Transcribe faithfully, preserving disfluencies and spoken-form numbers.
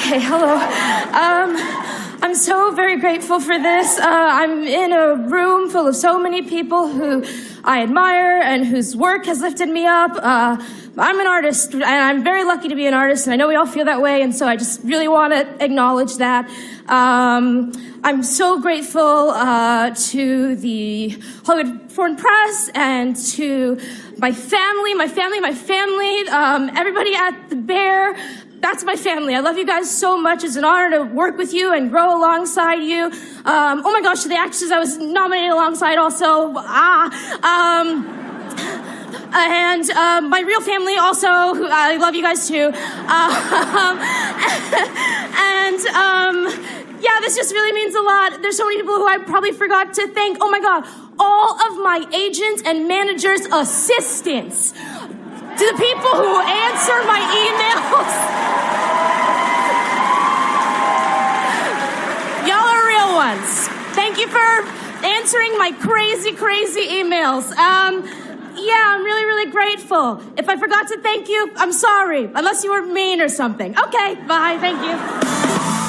Okay, hello. Um, I'm so very grateful for this. Uh, I'm in a room full of so many people who I admire and whose work has lifted me up. Uh, I'm an artist, and I'm very lucky to be an artist, and I know we all feel that way, and so I just really want to acknowledge that. Um, I'm so grateful uh, to the Hollywood Foreign Press and to my family, my family, my family, um, everybody at the Bear. That's my family. I love you guys so much. It's an honor to work with you and grow alongside you. Um, oh my gosh, the actresses I was nominated alongside also. Ah, um, and um, my real family also. Who, I love you guys too. Um, and um, yeah, this just really means a lot. There's so many people who I probably forgot to thank. Oh my God, all of my agents and managers' assistants. To the people who answer my emails. Y'all are real ones. Thank you for answering my crazy, crazy emails. Um, yeah, I'm really, really grateful. If I forgot to thank you, I'm sorry. Unless you were mean or something. Okay, bye, thank you.